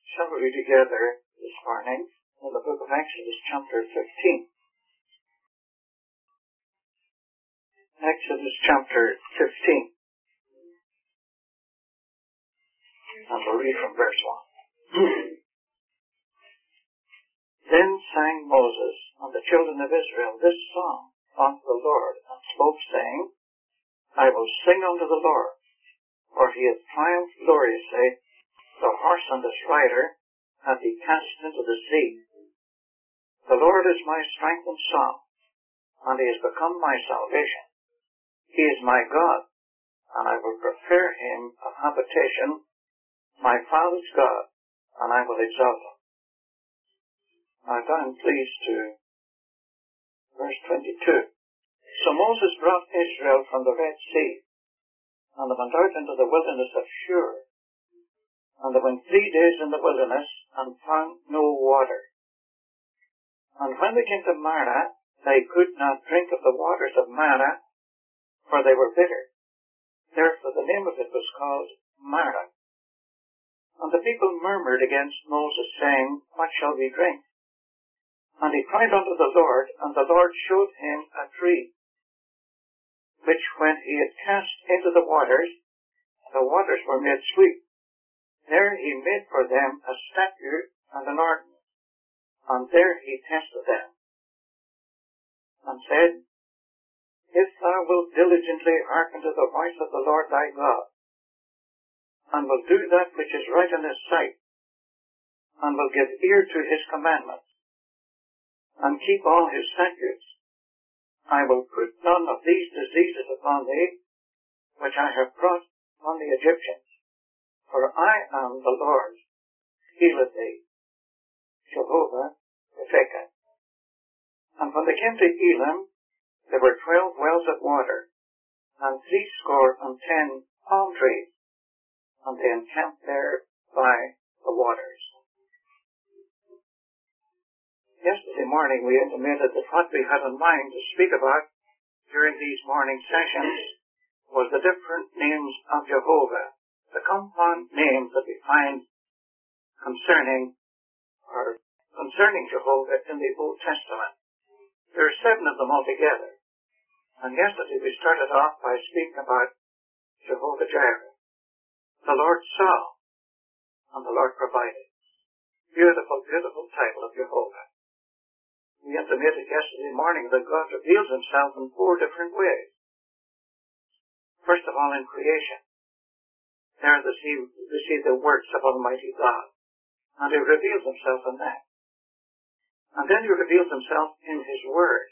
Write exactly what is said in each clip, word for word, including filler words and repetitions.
Shall we read together this morning in the book of Exodus, chapter fifteen. Exodus, chapter fifteen. And we'll read from verse one. Then sang Moses and the children of Israel this song unto the Lord, and spoke, saying, I will sing unto the Lord, for he hath triumphed gloriously. The horse and his rider hath he cast into the sea. The Lord is my strength and song, and he has become my salvation. He is my God, and I will prepare him a habitation, my father's God, and I will exalt him. Now down, please, to verse twenty-two. So Moses brought Israel from the Red Sea, and they went out into the wilderness of Shur. And they went three days in the wilderness, and found no water. And when they came to Marah, they could not drink of the waters of Marah, for they were bitter. Therefore the name of it was called Marah. And the people murmured against Moses, saying, What shall we drink? And he cried unto the Lord, and the Lord showed him a tree, which when he had cast into the waters, the waters were made sweet. There he made for them a statute and an ordinance, and there he tested them, and said, If thou wilt diligently hearken to the voice of the Lord thy God, and will do that which is right in his sight, and will give ear to his commandments, and keep all his statutes, I will put none of these diseases upon thee, which I have brought on the Egyptians. For I am the Lord, healeth thee, Jehovah Rebekah. And when they came to Elim, there were twelve wells of water, and threescore and ten palm trees, and they encamped there by the waters. Yesterday morning we intimated that what we had in mind to speak about during these morning sessions was the different names of Jehovah, the compound names that we find concerning or concerning Jehovah in the Old Testament. There are seven of them altogether. And yesterday we started off by speaking about Jehovah Jireh. The Lord saw, and the Lord provided. Beautiful, beautiful title of Jehovah. We intimated yesterday morning that God reveals himself in four different ways. First of all, in creation. There we see, we see the works of Almighty God. And he reveals himself in that. And then he reveals himself in his Word.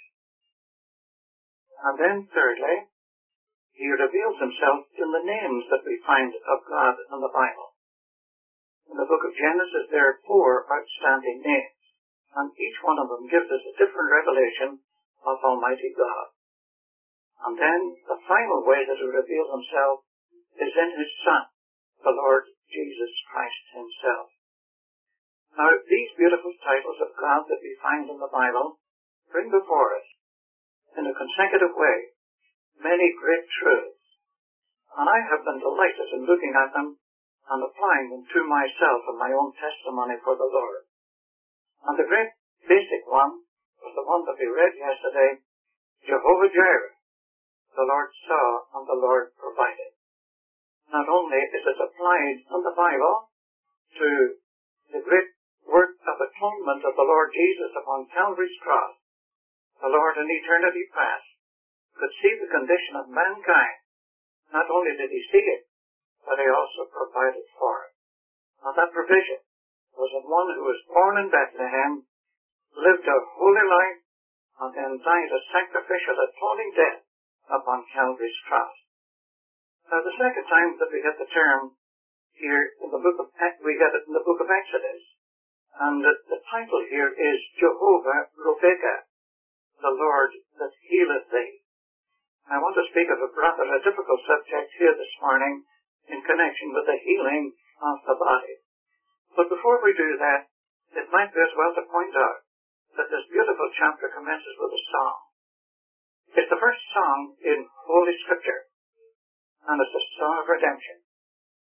And then thirdly, he reveals himself in the names that we find of God in the Bible. In the book of Genesis there are four outstanding names. And each one of them gives us a different revelation of Almighty God. And then the final way that he reveals himself is in his Son, the Lord Jesus Christ himself. Now, these beautiful titles of God that we find in the Bible bring before us, in a consecutive way, many great truths. And I have been delighted in looking at them and applying them to myself and my own testimony for the Lord. And the great basic one was the one that we read yesterday, Jehovah Jireh. The Lord saw and the Lord provided. Not only is it applied in the Bible to the great work of atonement of the Lord Jesus upon Calvary's cross, the Lord in eternity past could see the condition of mankind. Not only did he see it, but he also provided for it. Now that provision was in one who was born in Bethlehem, lived a holy life, and then died a sacrificial atoning death upon Calvary's cross. Now the second time that we get the term here in the book of, we get it in the book of Exodus, and the, the title here is Jehovah Rebekah, the Lord that healeth thee. I want to speak of a rather a difficult subject here this morning in connection with the healing of the body. But before we do that, it might be as well to point out that this beautiful chapter commences with a song. It's the first song in Holy Scripture, and it's a song of redemption. You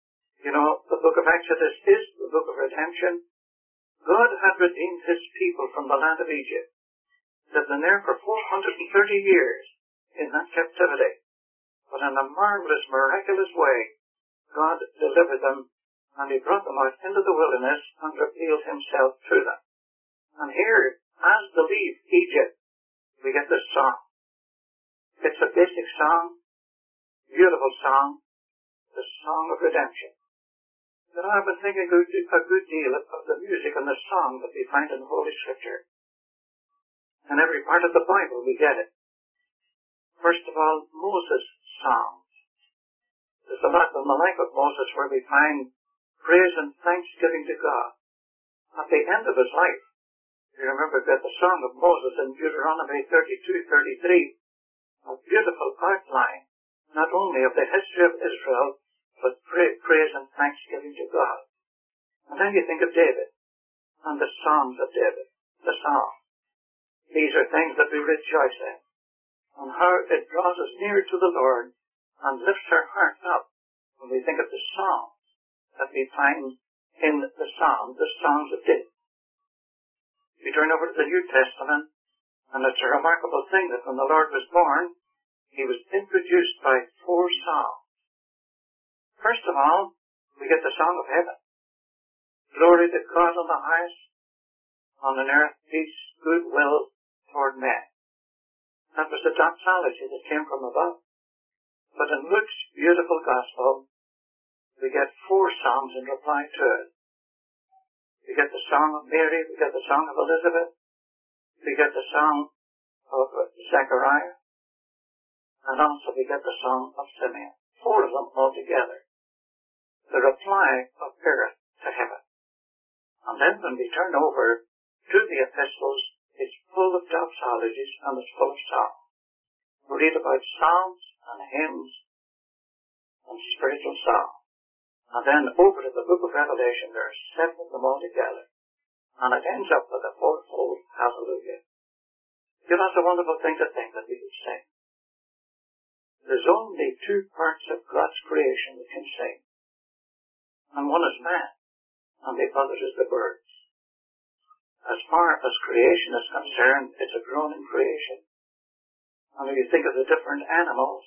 You know, the book of Exodus is the book of redemption. God had redeemed his people from the land of Egypt. They've been there for four hundred thirty years in that captivity. But in a marvelous, miraculous way, God delivered them, and he brought them out into the wilderness and revealed himself to them. And here, as they leave Egypt, we get this song. It's a basic song, beautiful song, the song of redemption. But I've been thinking a good, a good deal of, of the music and the song that we find in Holy Scripture. In every part of the Bible we get it. First of all, Moses' songs. There's a lot in the life of Moses where we find praise and thanksgiving to God. At the end of his life, you remember that the Song of Moses in Deuteronomy thirty-two thirty-three, a beautiful outline, not only of the history of Israel, but praise and thanksgiving to God. And then you think of David, and the Psalms of David, the Psalms. These are things that we rejoice in, and how it draws us near to the Lord, and lifts our hearts up when we think of the Psalms that we find in the Psalms, the Songs of David. We turn over to the New Testament, and it's a remarkable thing that when the Lord was born, he was introduced by four Psalms. First of all, we get the Song of Heaven. Glory to God on the highest, on the earth peace, goodwill toward men. That was the doxology that came from above. But in Luke's beautiful gospel, we get four Psalms in reply to it. We get the Song of Mary, we get the Song of Elizabeth, we get the Song of Zechariah, and also we get the Song of Simeon. Four of them all together. The reply of earth to heaven. And then when we turn over to the epistles, it's full of doxologies and it's full of songs. We read about psalms and hymns and spiritual songs. And then over to the book of Revelation, there are seven of them all together. And it ends up with a fourfold hallelujah. You know, that's a wonderful thing to think that we could sing. There's only two parts of God's creation that can sing. And one is man, and the other is the birds. As far as creation is concerned, it's a groaning creation. And if you think of the different animals,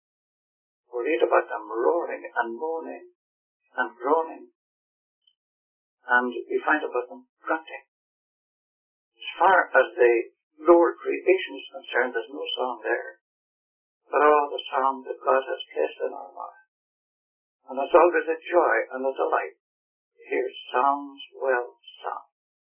we read about them roaring and moaning and groaning, and we find about them grunting. As far as the lower creation is concerned, there's no song there, but all the song that God has placed in our lives. And it's always a joy and a delight to hear songs well sung.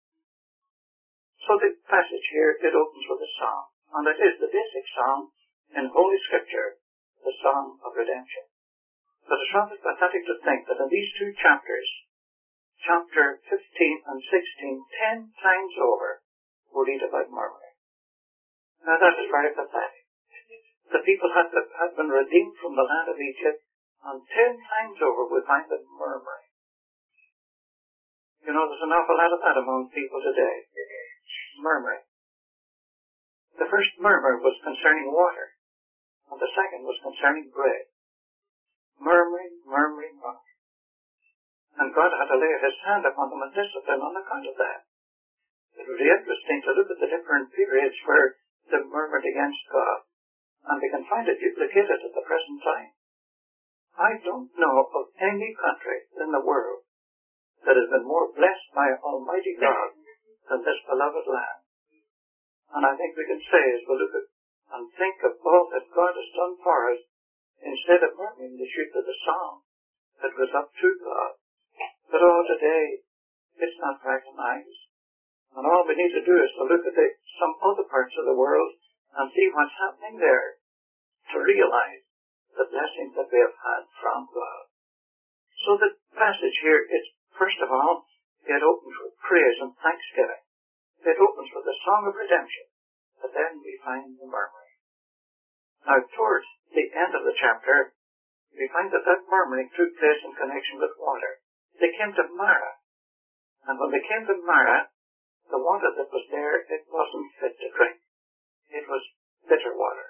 So the passage here, it opens with a song, and it is the basic song in Holy Scripture, the Song of Redemption. But it's rather pathetic to think that in these two chapters, chapter fifteen and sixteen, ten times over, we read about murmuring. Now that is very pathetic. The people had, had been redeemed from the land of Egypt, and ten times over we find them murmuring. You know, there's an awful lot of that among people today. Murmuring. The first murmur was concerning water, and the second was concerning bread. Murmuring, murmuring, murmuring. And God had to lay his hand upon them and discipline on account of that. It would be interesting to look at the different periods where they murmured against God, and we can find it duplicated at the present time. I don't know of any country in the world that has been more blessed by Almighty God than this beloved land. And I think we can say, as we look at and think of all that God has done for us, instead of murmuring, we shoot to the song that goes up to God. But all today, it's not recognized. And all we need to do is to look at the, some other parts of the world and see what's happening there to realize the blessings that we have had from God. So the passage here is, first of all, it opens with praise and thanksgiving. It opens with the song of redemption. But then we find the murmuring. Now, towards the end of the chapter, we find that that murmuring took place in connection with water. They came to Marah. And when they came to Marah, the water that was there, it wasn't fit to drink. It was bitter water.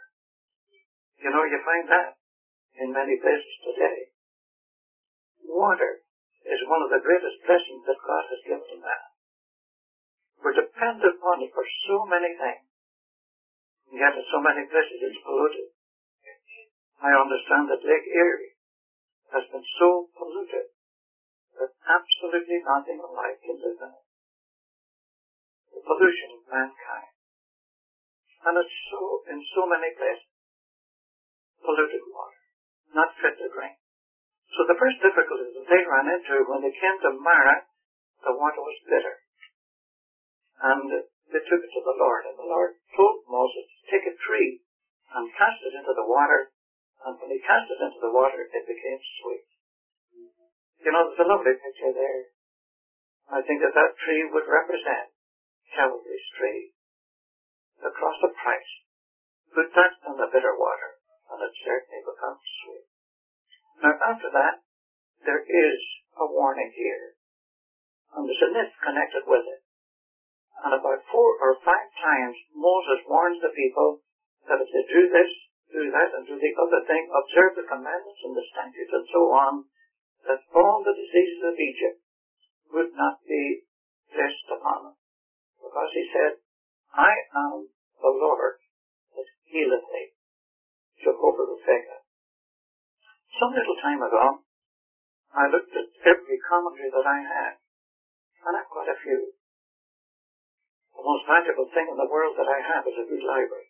You know, you find that in many places today. Water is one of the greatest blessings that God has given to man. We're dependent upon it for so many things. And yet in so many places it's polluted. I understand that Lake Erie has been so polluted that absolutely nothing alive can live in it. The pollution of mankind. And it's so, in so many places, polluted water, not fit to drink. So the first difficulty that they ran into when they came to Marah, the water was bitter. And they took it to the Lord, and the Lord told Moses to take a tree and cast it into the water, and when he cast it into the water, it became sweet. You know, there's a lovely picture there. I think that that tree would represent Calvary's tree. The cross of Christ. Put that in the bitter water, and it certainly becomes sweet. Now, after that, there is a warning here. And there's a myth connected with it. And about four or five times, Moses warns the people that if they do this, do that, and do the other thing, observe the commandments and the statutes and so on, that all the diseases of Egypt would not be placed upon them. Because he said, I am the Lord that healeth thee, Jehovah Ruphega. Some little time ago, I looked at every commentary that I had, and I've quite a few. The most valuable thing in the world that I have is a good library.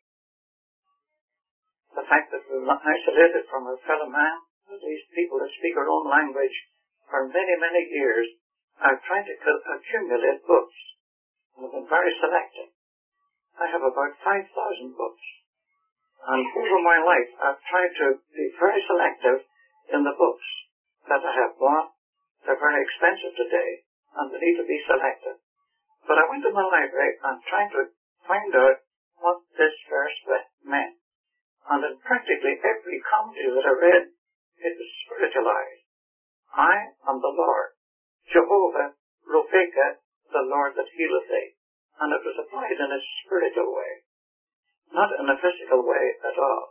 The fact that we're isolated from our fellow man, at least people that speak our own language, for many, many years, I've tried to accumulate books, and I've been very selective. I have about five thousand books. And over my life, I've tried to be very selective in the books that I have bought. They're very expensive today, and they need to be selected. But I went to my library and tried to find out what this verse meant. And in practically every commentary that I read, it was spiritualized. I am the Lord, Jehovah Ruphega, the Lord that healeth thee. And it was applied in a spiritual way, not in a physical way at all.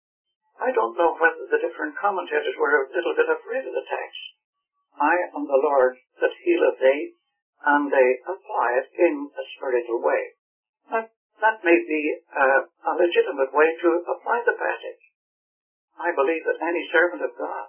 I don't know whether the different commentators were a little bit afraid of the text. I am the Lord that healeth thee, and they apply it in a spiritual way. That, that may be uh, a legitimate way to apply the passage. I believe that any servant of God,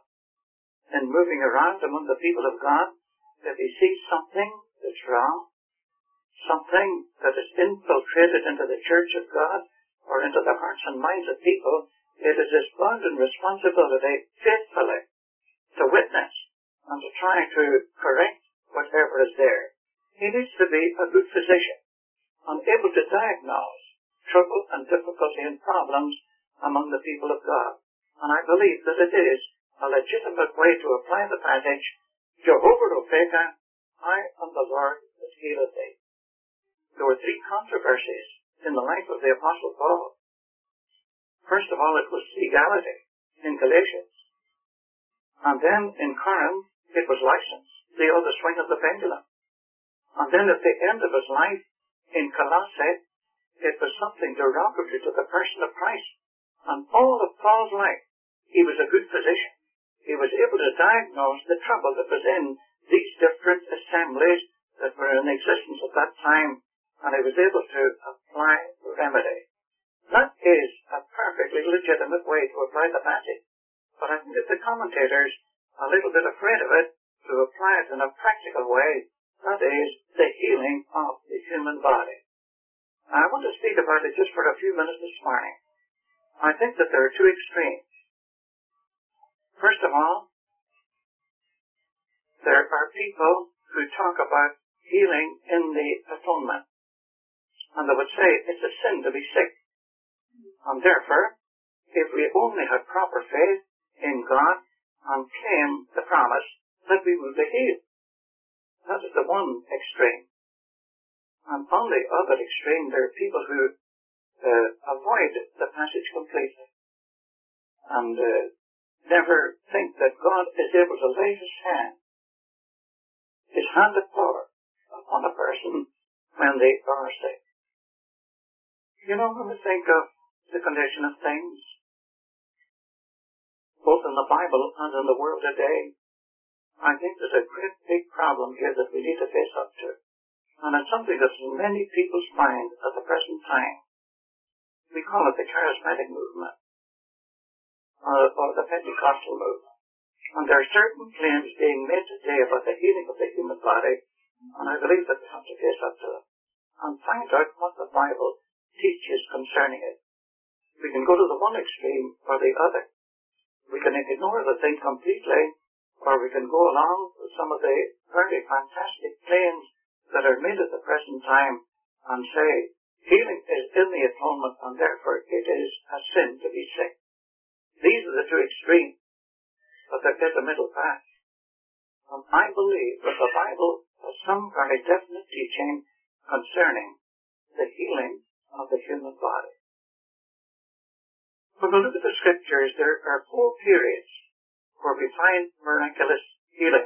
in moving around among the people of God, if he sees something that's wrong, something that is infiltrated into the church of God or into the hearts and minds of people, it is his bounden responsibility faithfully to witness and to try to correct whatever is there. He needs to be a good physician and able to diagnose trouble and difficulty and problems among the people of God. And I believe that it is a legitimate way to apply the passage, Jehovah Ruphega, I am the Lord that healeth thee. There were three controversies in the life of the Apostle Paul. First of all, it was legality in Galatians. And then in Corinth, it was license, the other swing of the pendulum. And then at the end of his life, in Colossae, it was something derogatory to the person of Christ. And all of Paul's life, he was a good physician. He was able to diagnose the trouble that was in these different assemblies that were in existence at that time, and he was able to apply remedy. That is a perfectly legitimate way to apply the passage. But I think that the commentators are a little bit afraid of it to apply it in a practical way, that is, the healing of the human body. I want to speak about it just for a few minutes this morning. I think that there are two extremes. First of all, there are people who talk about healing in the atonement. And they would say it's a sin to be sick. And therefore, if we only had proper faith in God and claim the promise, that we will be healed. That is the one extreme. And on the other extreme, there are people who uh, avoid the passage completely and uh, never think that God is able to lay his hand, his hand of power, upon a person when they are sick. You know, when we think of the condition of things, both in the Bible and in the world today, I think there's a great big problem here that we need to face up to. And it's something that's in many people's minds at the present time. We call it the charismatic movement, or, or the Pentecostal movement. And there are certain claims being made today about the healing of the human body, and I believe that we have to face up to them and find out what the Bible teaches concerning it. We can go to the one extreme or the other. We can ignore the thing completely, or we can go along with some of the very fantastic claims that are made at the present time and say healing is in the atonement and therefore it is a sin to be sick. These are the two extremes, but there is a middle path. And I believe that the Bible has some very definite teaching concerning the healing of the human body. When we look at the scriptures, there are four periods where we find miraculous healing.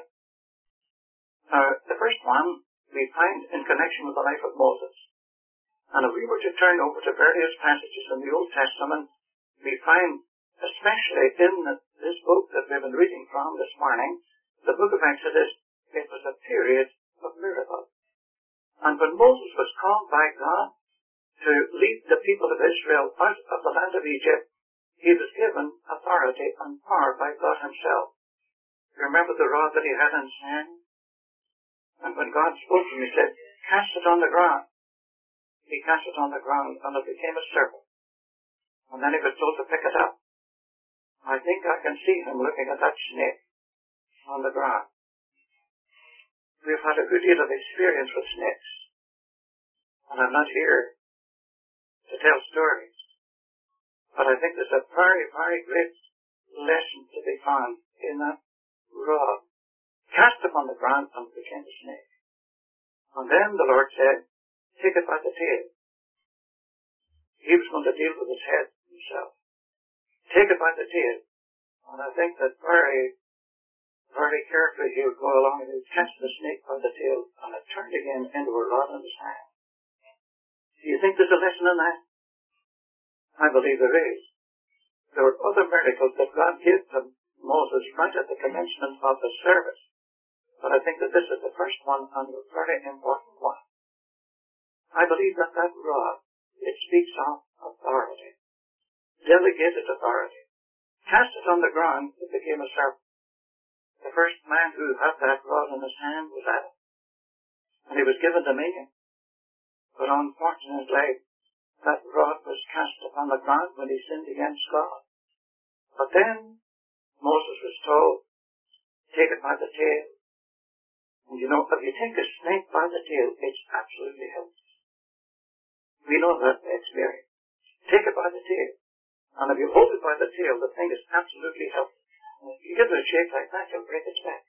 Uh, the first one we find in connection with the life of Moses. And if we were to turn over to various passages in the Old Testament, we find, especially in the, this book that we've been reading from this morning, the book of Exodus, it was a period of miracles. And when Moses was called by God to lead the people of Israel out of the land of Egypt, he was given authority and power by God himself. You remember the rod that he had in his hand? And when God spoke to him, he said, cast it on the ground. He cast it on the ground and it became a serpent. And then he was told to pick it up. I think I can see him looking at that snake on the ground. We've had a good deal of experience with snakes. And I'm not here to tell stories. But I think there's a very, very great lesson to be found in that rod. Cast it on the ground and it became a snake. And then the Lord said, take it by the tail. He was going to deal with his head himself. Take it by the tail. And I think that very, very carefully he would go along and he would catch the snake by the tail and it turned again into a rod in his hand. Do you think there's a lesson in that? I believe there is. There were other miracles that God gave to Moses right at the commencement of the service. But I think that this is the first one and a very important one. I believe that that rod, it speaks of authority. Delegated authority. Cast it on the ground, it became a serpent. The first man who had that rod in his hand was Adam. And he was given dominion. But unfortunately, that rod was cast upon the ground when he sinned against God. But then, Moses was told, take it by the tail. And you know, if you take a snake by the tail, it's absolutely helpless. We know that by experience. Take it by the tail. And if you hold it by the tail, the thing is absolutely helpless. And if you give it a shake like that, you'll break its back.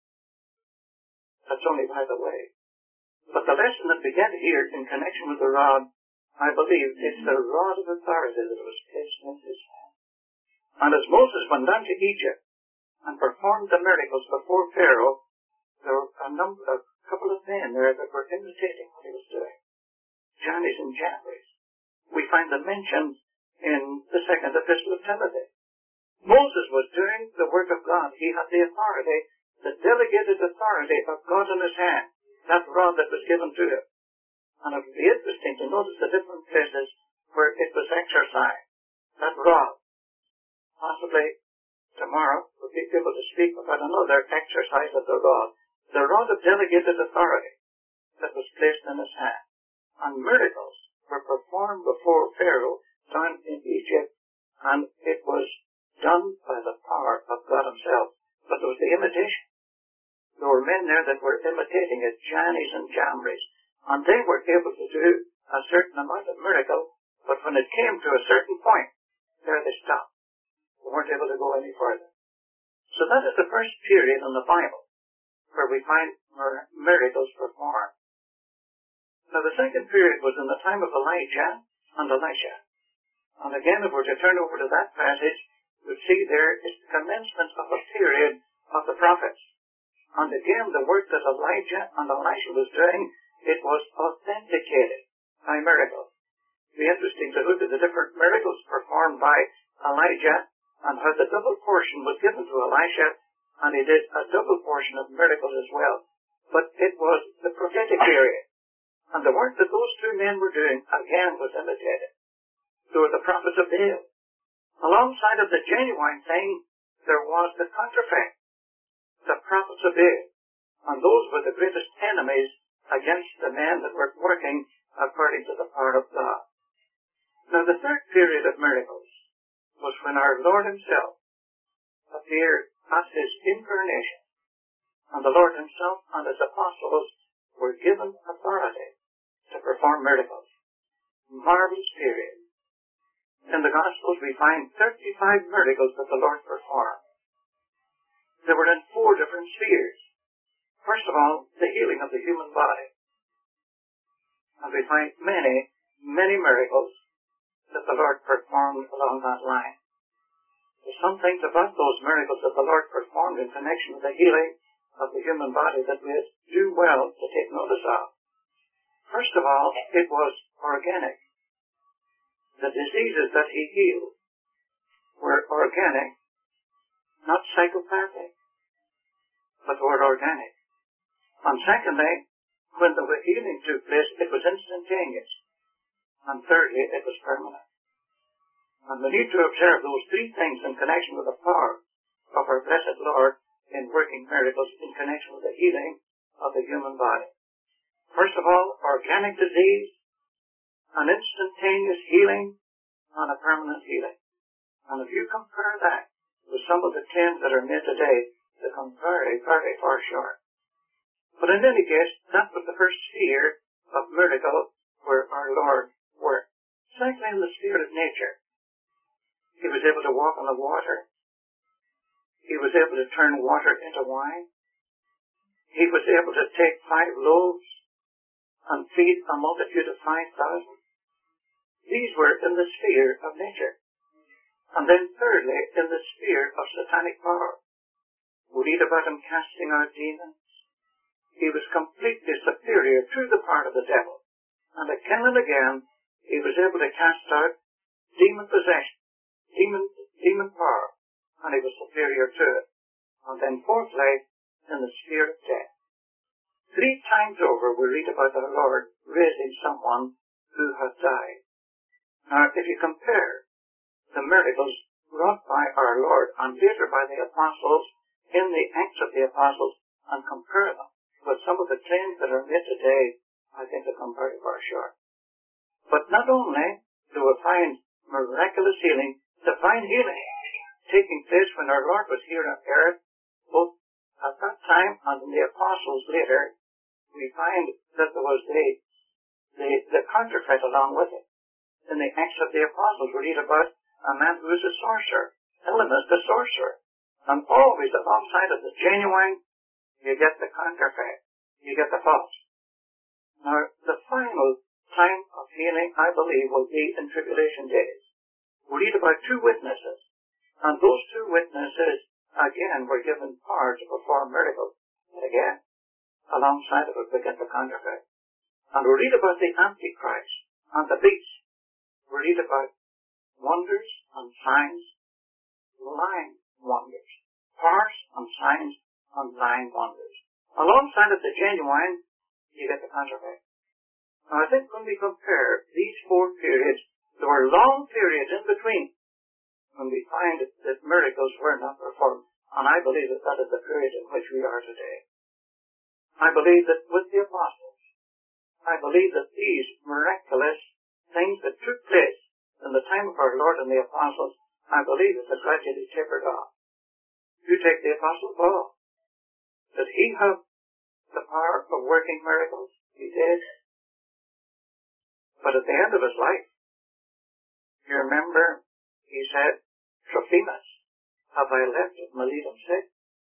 That's only by the way. But the lesson that we get here in connection with the rod, I believe it's the rod of authority that was placed in his hand. And as Moses went down to Egypt and performed the miracles before Pharaoh, there were a number, a couple of men there that were imitating what he was doing. Jannes and Jambres. We find them mentioned in the second epistle of Timothy. Moses was doing the work of God. He had the authority, the delegated authority of God in his hand, that rod that was given to him. And it would be interesting to notice the different places where it was exercised. That rod. Possibly tomorrow we'll be able to speak about another exercise of the rod. The rod of delegated authority that was placed in his hand. And miracles were performed before Pharaoh down in Egypt, and it was done by the power of God himself. But there was the imitation. There were men there that were imitating it, Jannes and Jambres. And they were able to do a certain amount of miracle, but when it came to a certain point, there they stopped. They weren't able to go any further. So that is the first period in the Bible where we find miracles performed. Now the second period was in the time of Elijah and Elisha. And again, if we're to turn over to that passage, we'll see there is the commencement of a period of the prophets. And again, the work that Elijah and Elisha was doing, it was authenticated by miracles. It'd be interesting to look at the different miracles performed by Elijah and how the double portion was given to Elisha and he did a double portion of miracles as well. But it was the prophetic period. And the work that those two men were doing, again, was imitated. They were the prophets of Baal. Alongside of the genuine thing, there was the counterfeit, the prophets of Baal. And those were the greatest enemies against the men that were working according to the power of God. Now, the third period of miracles was when our Lord himself appeared at his incarnation, and the Lord himself and his apostles were given authority to perform miracles. Marvelous period. In the Gospels we find thirty-five miracles that the Lord performed. They were in four different spheres. First of all, the healing of the human body. And we find many, many miracles that the Lord performed along that line. There's some things about those miracles that the Lord performed in connection with the healing of the human body that we do well to take notice of. First of all, it was organic. The diseases that he healed were organic, not psychopathic, but were organic. And secondly, when the healing took place, it was instantaneous. And thirdly, it was permanent. And we need to observe those three things in connection with the power of our blessed Lord in working miracles in connection with the healing of the human body. First of all, organic disease, an instantaneous healing, and a permanent healing. And if you compare that with some of the claims that are made today, they come very, very far short. But in any case, that was the first sphere of miracle where our Lord worked. Secondly, in the sphere of nature, he was able to walk on the water. He was able to turn water into wine. He was able to take five loaves and feed a multitude of five thousand. These were in the sphere of nature. And then thirdly, in the sphere of satanic power. We read about him casting out demons. He was completely superior to the part of the devil. And again and again, he was able to cast out demon possession, demon, demon power, and he was superior to it. And then fourthly, in the sphere of death. Three times over we read about our Lord raising someone who had died. Now, if you compare the miracles wrought by our Lord and later by the apostles in the Acts of the Apostles and compare them with some of the claims that are made today, I think they come very far short. But not only do we find miraculous healing, divine healing taking place when our Lord was here on earth, both at that time and in the apostles later, we find that there was the, the, the counterfeit along with it. In the Acts of the Apostles, we read about a man who is a sorcerer, Elymas the sorcerer. And always alongside of the genuine, you get the counterfeit, you get the false. Now, the final time of healing, I believe, will be in tribulation days. We read about two witnesses, and those two witnesses, again, were given power to perform miracles. And again, alongside of it, we get the counterfeit. And we read about the Antichrist and the beast. We read about wonders and signs, lying wonders, powers and signs and lying wonders. Alongside of the genuine, you get the counterfeit. Now, I think when we compare these four periods, there were long periods in between when we find that miracles were not performed. And I believe that that is the period in which we are today. I believe that with the apostles, I believe that these miraculous things that took place in the time of our Lord and the apostles, I believe that they gradually tapered off. You take the Apostle Paul. Did he have the power of working miracles? He did. But at the end of his life, you remember, he said, Trophimus, have I left at Miletum sick?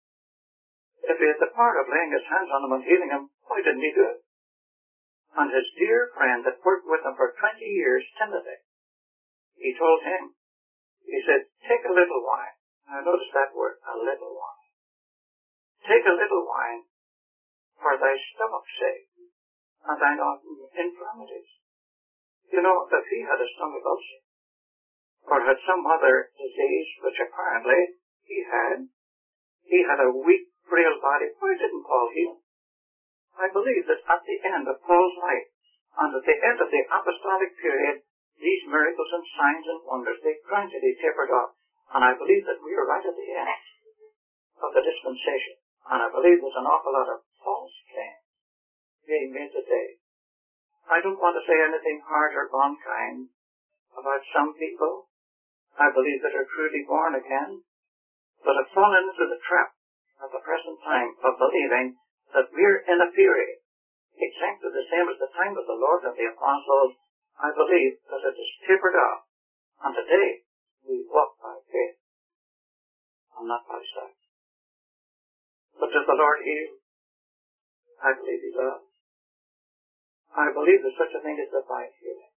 If he had the power of laying his hands on him and healing him, why didn't he do it? And his dear friend that worked with him for twenty years, Timothy, he told him, he said, take a little wine. Now notice that word, a little wine. Take a little wine for thy stomach's sake and thine infirmities. You know, if he had a stomach ulcer, or had some other disease, which apparently he had, He had a weak, frail body. Why didn't Paul heal him? I believe that at the end of Paul's life, and at the end of the apostolic period, these miracles and signs and wonders, they gradually tapered off. And I believe that we are right at the end of the dispensation. And I believe there's an awful lot of false claims being made today. I don't want to say anything hard or unkind about some people. I believe that are truly born again, but have fallen into the trap at the present time of believing that we're in a period exactly the same as the time of the Lord and the apostles. I believe that it is tapered off, and today we walk by faith and not by sight. But does the Lord heal? I believe He does. I believe that such a thing is divine healing.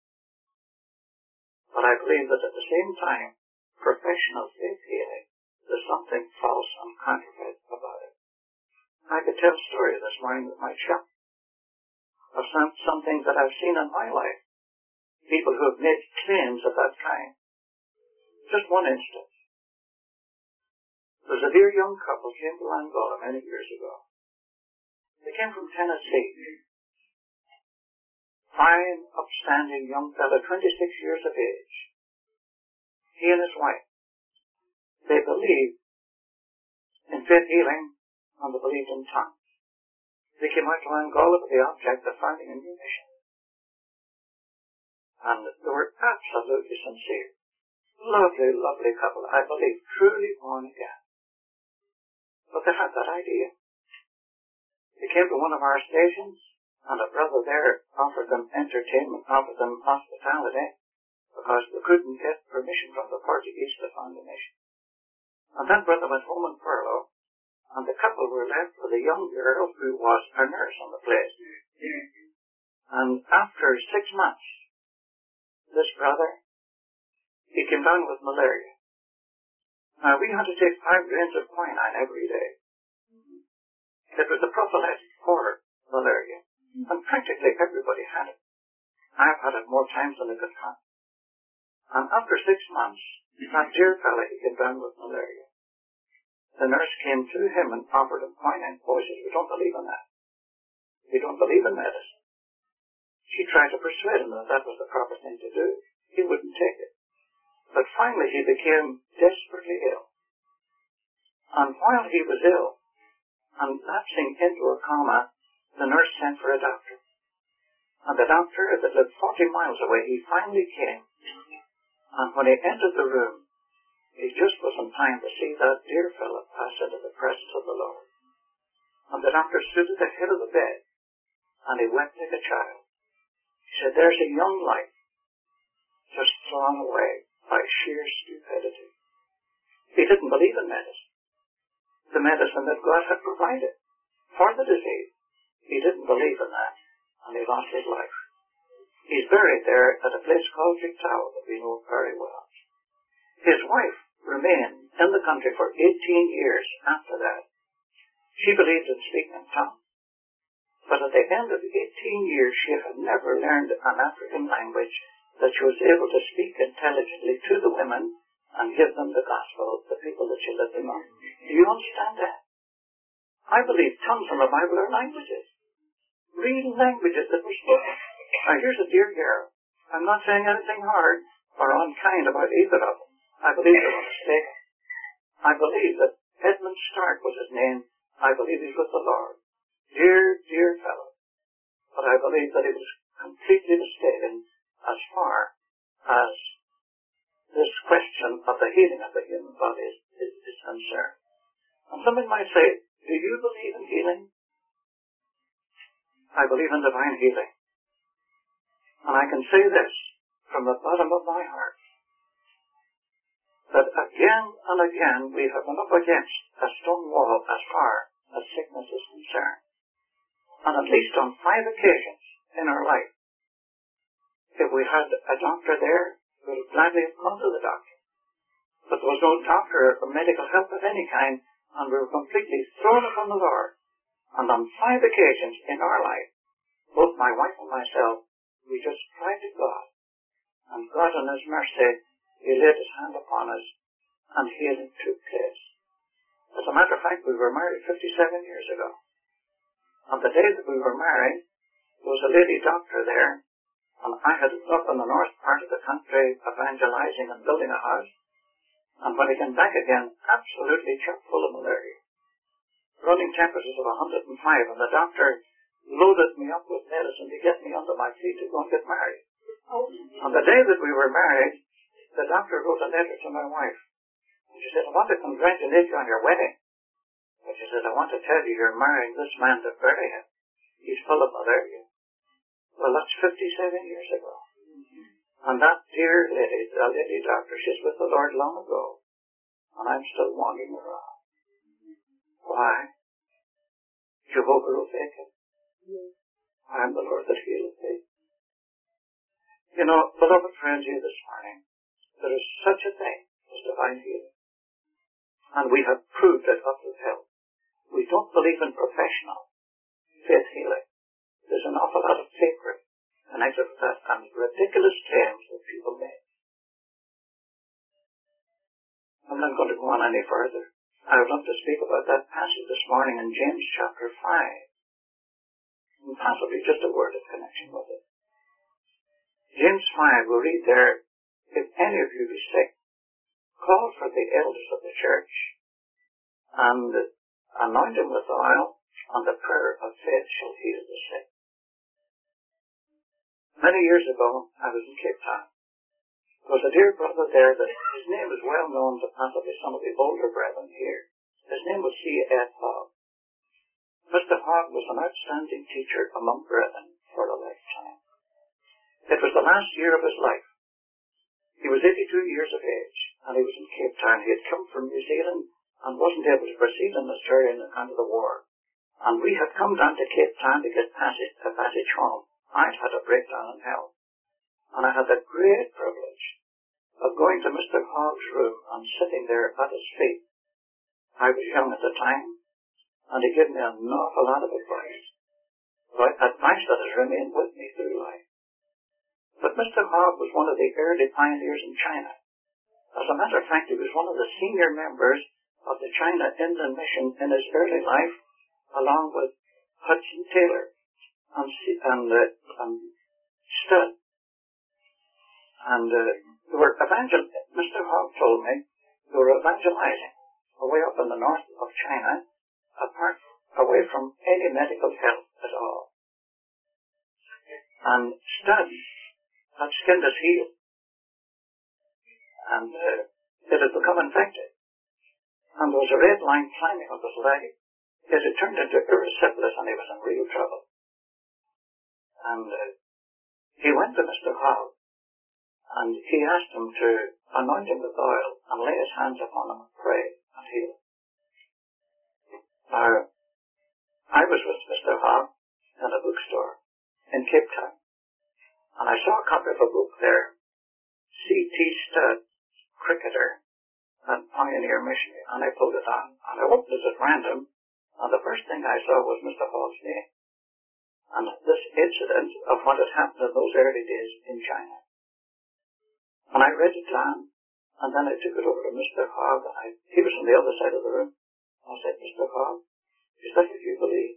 But I believe that at the same time, professional faith healing, there's something false and counterfeit about it. I could tell a story this morning that might shock of some, some things that I've seen in my life. People who have made claims of that kind. Just one instance. There was a dear young couple came to Angola many years ago. They came from Tennessee. Fine, upstanding young fellow, twenty-six years of age. He and his wife. They believed in faith healing and they believed in tongues. They came out to Angola with the object of finding a new mission. And they were absolutely sincere. Lovely, lovely couple, I believe, truly born again. But they had that idea. They came to one of our stations, and a brother there offered them entertainment, offered them hospitality, because they couldn't get permission from the Portuguese to found a mission. And then brother went home on furlough, and the couple were left with a young girl who was a nurse on the place. And after six months, this brother, he came down with malaria. Now, we had to take five grains of quinine every day. It was a prophylactic for malaria, and practically everybody had it. I've had it more times than I could count. And after six months, that dear fellow, he came down with malaria. The nurse came to him and offered him quinine. Boy says, we don't believe in that. We don't believe in medicine. She tried to persuade him that that was the proper thing to do. He wouldn't take it. But finally he became desperately ill. And while he was ill, and lapsing into a coma, the nurse sent for a doctor. And the doctor that lived forty miles away, he finally came. And when he entered the room, he just was in time to see that dear fellow pass into the presence of the Lord. And the doctor stood at the head of the bed, and he wept like a child. He said, there's a young life just thrown away by sheer stupidity. He didn't believe in medicine. The medicine that God had provided for the disease. He didn't believe in that, and he lost his life. He's buried there at a place called Jigtawa that we know very well. His wife remained in the country for eighteen years after that. She believed in speaking in tongues. But at the end of eighteen years, she had never learned an African language that she was able to speak intelligently to the women and give them the gospel of the people that she lived among. Do you understand that? I believe tongues in the Bible are languages. Real languages that were spoken. Now here's a dear girl. I'm not saying anything hard or unkind about either of them. I believe they were mistaken. I believe that Edmund Stark was his name. I believe he's with the Lord. Dear, dear fellow. But I believe that he was completely mistaken as far as this question of the healing of the human body is, is, is concerned. And somebody might say, do you believe in healing? I believe in divine healing. And I can say this from the bottom of my heart, that again and again we have been up against a stone wall as far as sickness is concerned. And at least on five occasions in our life, if we had a doctor there, we would gladly have gone to the doctor. But there was no doctor or medical help of any kind, and we were completely thrown upon the Lord. And on five occasions in our life, both my wife and myself, we just cried to God. And God in His mercy, He laid His hand upon us, and healing took place. As a matter of fact, we were married fifty-seven years ago. On the day that we were married, there was a lady doctor there, and I had been up in the north part of the country evangelizing and building a house. And when I came back again, absolutely chock full of malaria. Running temperatures of one hundred five, and the doctor loaded me up with medicine to get me under my feet to go and get married. On the day that we were married, the doctor wrote a letter to my wife. And she said, I want to congratulate you on your wedding. But she said, I want to tell you you're marrying this man to bury him. He's full of malaria. Well, that's fifty-seven years ago. And that dear lady, the lady doctor, she's with the Lord long ago. And I'm still wandering around. Why? Jehovah Rophecha. I am the Lord that healeth thee. You know, beloved friends, here this morning, there is such a thing as divine healing. And we have proved it up with health. We don't believe in professional faith healing. There's an awful lot of fakery connected with that and ridiculous claims that people make. I'm not going to go on any further. I would love to speak about that passage this morning in James chapter five. And possibly just a word in connection with it. James five, we read there, if any of you be sick, call for the elders of the church and anoint him with oil, and the prayer of faith shall heal the sick. Many years ago, I was in Cape Town. There was a dear brother there that his name is well known to possibly some of the older brethren here. His name was C. Ed Hogg. Mister Hogg was an outstanding teacher among brethren for a lifetime. It was the last year of his life. He was eighty-two years of age, and he was in Cape Town. He had come from New Zealand and wasn't able to proceed in Australia in the time of the war. And we had come down to Cape Town to get passage, a passage home. I'd had a breakdown in health. And I had the great privilege of going to Mister Hogg's room and sitting there at his feet. I was young at the time, and he gave me an awful lot of advice. Advice that has remained with me through life. But Mister Hogg was one of the early pioneers in China. As a matter of fact, he was one of the senior members of the China Inland Mission in his early life, along with Hudson Taylor and, and, uh, and Studd. And uh, they were evangel- Mister Hogg told me they were evangelizing away up in the north of China, apart away from any medical help at all. And Studd had skinned his heel, and uh, it had become infected. And there was a red line climbing up his leg. It had turned into erysipelas, and he was in real trouble. And uh, he went to Mister Hogg, and he asked him to anoint him with oil and lay his hands upon him and pray and heal him. Now, I was with Mister Hogg in a bookstore in Cape Town, and I saw a copy of a book there, C T Studd, Cricketer and Pioneer Missionary, and I pulled it on, and I opened it at random, and the first thing I saw was Mister Hogg's name, and this incident of what had happened in those early days in China. And I read it down, and then I took it over to Mister Hogg, and I, he was on the other side of the room. I said, Mister Hogg, is that what you believe?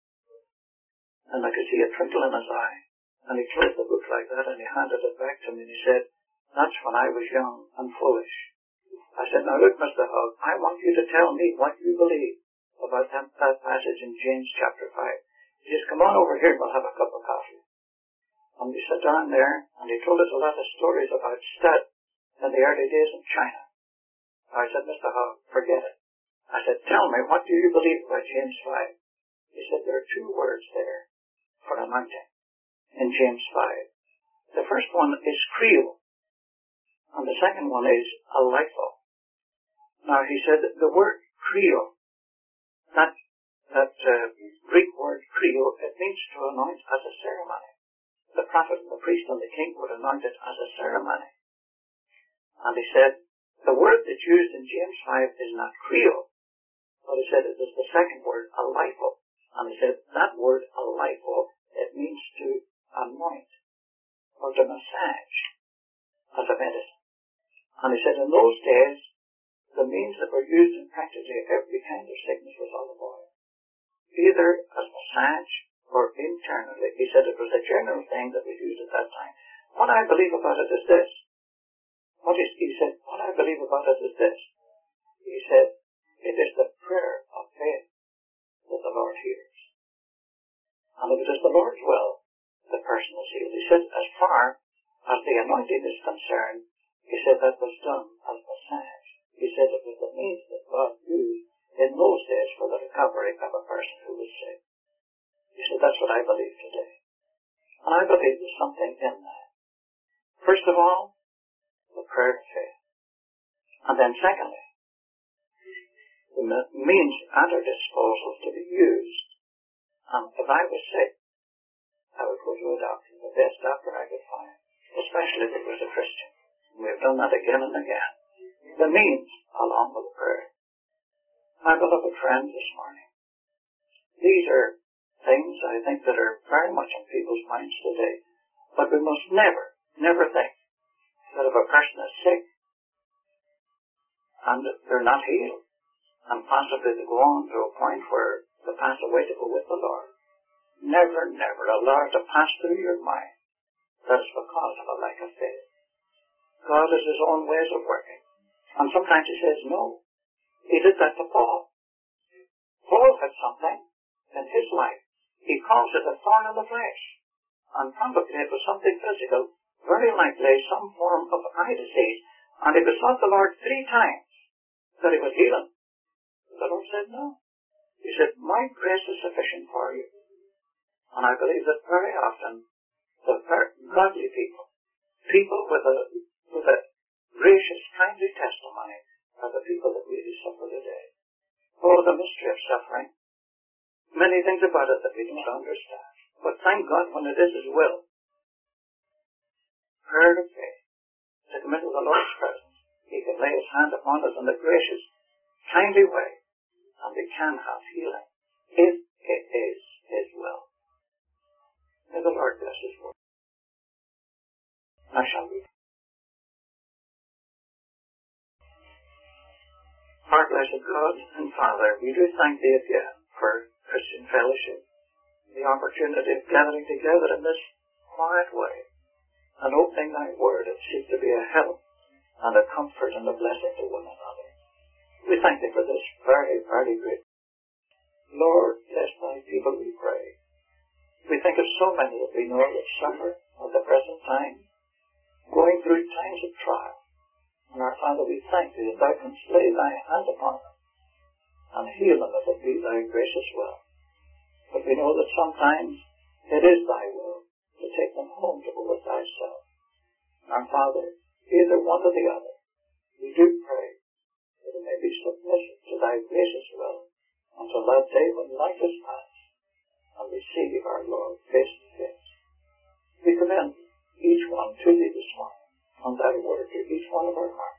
And I could see a twinkle in his eye, and he closed the book like that, and he handed it back to me, and he said, that's when I was young and foolish. I said, now look, Mister Hogg, I want you to tell me what you believe about that, that passage in James chapter five. He says, come on over here, we'll have a cup of coffee. And we sat down there, and he told us a lot of stories about Studd in the early days in China. I said, Mister Hogg, forget it. I said, tell me, what do you believe about James five? He said, there are two words there for anointing in James five. The first one is creo, and the second one is aleipho. Now, he said that the word creo, that, that uh, Greek word creo, it means to anoint as a ceremony. The prophet and the priest and the king would anoint it as a ceremony. And he said, the word that's used in James five is not creo, but he said it is the second word, aleipho. And he said, that word aleipho, it means to anoint or to massage as a medicine. And he said, in those days, the means that were used in practically every kind of sickness was olive oil, either as massage or internally. He said it was a general thing that was used at that time. What I believe about it is this. What is, he said, what I believe about it is this. He said, it is the prayer of faith that the Lord hears. And if it is the Lord's will, the person is healed. He said, as far as the anointing is concerned, he said that was done as massage. He said it was the means that God used in those days for the recovery of a person who was sick. He said, that's what I believe today. And I believe there's something in that. First of all, the prayer of faith. And then secondly, the means at our disposal to be used. And if I was sick, I would go to a doctor, the best doctor I could find, especially if it was a Christian. We've done that again and again. The means, along with prayer. My beloved friends, this morning, these are things I think that are very much in people's minds today. But we must never, never think that if a person is sick and they're not healed, and possibly they go on to a point where they pass away to go with the Lord, never, never allow it to pass through your mind that it's because of a lack of faith. God has his own ways of working. And sometimes he says, no. He did that to Paul. Paul had something in his life. He calls it a thorn in the flesh. And probably it was something physical, very likely some form of eye disease. And he besought the Lord three times that he would heal him. The Lord said no. He said, my grace is sufficient for you. And I believe that very often the very godly people, people with a with a gracious, kindly testimony, are the people that really suffer today. Oh, the mystery of suffering. Many things about it that we don't understand. But thank God when it is his will. Prayer of faith. To come into the Lord's presence. He can lay his hand upon us in a gracious, kindly way. And we can have healing. If it is his will. May the Lord bless his word. I shall read. Our blessed God and Father, we do thank thee again for Christian fellowship, the opportunity of gathering together in this quiet way, and opening thy word and seek to be a help and a comfort and a blessing to one another. We thank thee for this very, very great. Lord, bless thy people, we pray. We think of so many that we know that suffer at the present time, going through times of trial. And our Father, we thank thee that thou canst lay thy hand upon them and heal them if it be thy gracious will. But we know that sometimes it is thy will to take them home to go with thyself. Our Father, either one or the other, we do pray that it may be submissive to thy gracious will until that day when life is past and we see our Lord face to face. We commend each one to thee this morning, on thy word to each one of our hearts.